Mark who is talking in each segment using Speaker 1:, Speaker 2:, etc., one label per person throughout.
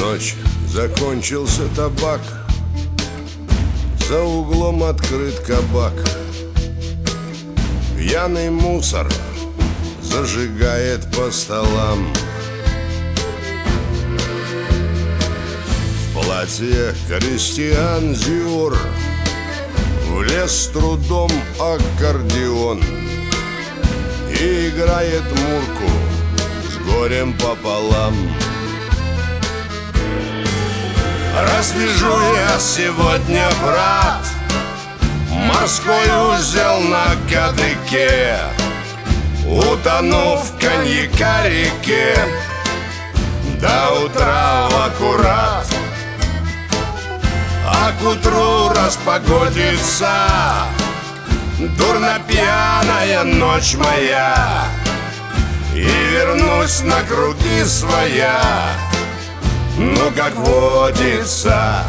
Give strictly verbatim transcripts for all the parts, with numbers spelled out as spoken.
Speaker 1: ночь, закончился табак, за углом открыт кабак. Пьяный мусор зажигает по столам. В платье Кристиан Диор влез с трудом аккордеон и играет мурку с горем пополам. Развяжу я сегодня, брат, морской узел на кадыке, утону в коньяка реке до утра в аккурат. А к утру распогодится дурно пьяная ночь моя, и вернусь на круги своя, ну как водится.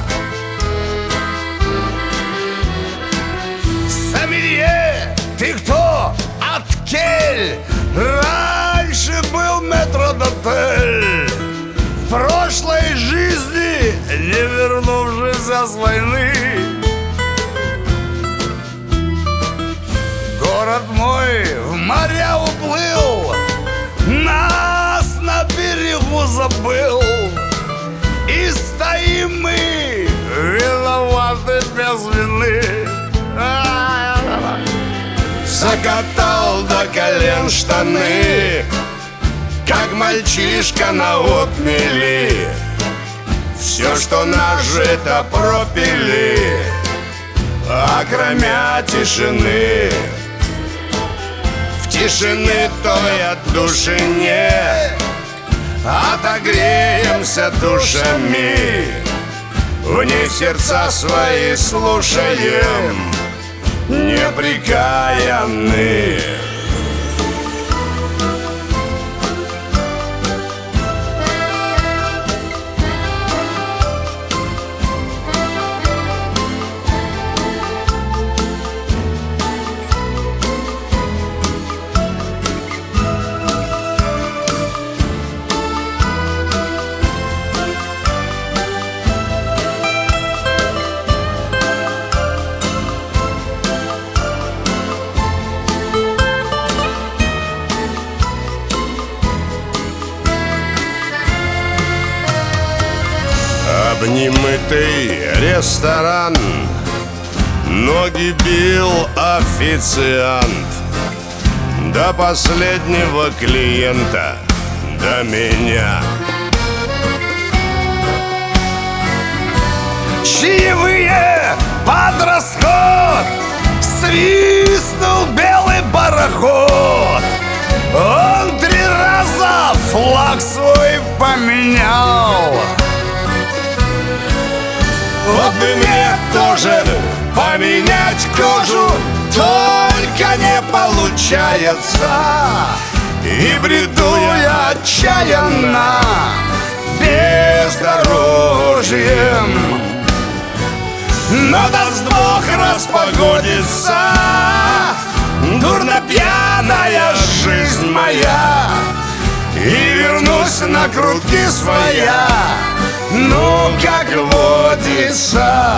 Speaker 2: Сомелье, ты кто? От кель? Раньше был метрдотель. В прошлой жизни, не вернувшийся с войны, город мой в моря уплыл, нас на берегу забыл, и стоим мы виноваты без вины.
Speaker 1: Закатал до колен штаны, как мальчишка на отмели, все, что нажито, пропили, а кроме тишины. В тишины той от души нет, отогреемся душами, в ней сердца свои слушаем, непрекаянные. Обнимытый ресторан, ноги бил официант, до последнего клиента, до меня.
Speaker 2: Чаевые под расход, свистнул белый пароход. Он три раза флаг свой поменял.
Speaker 1: Вот бы мне тоже поменять кожу, только не получается, и бреду я отчаянно бездорожьем. Но даст Бог распогодится дурно пьяная жизнь моя, и вернусь на круги своя, ну как водится.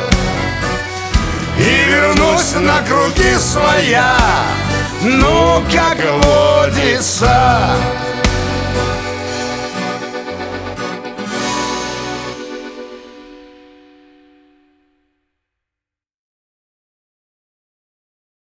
Speaker 1: И вернусь на круги своя, ну как водится.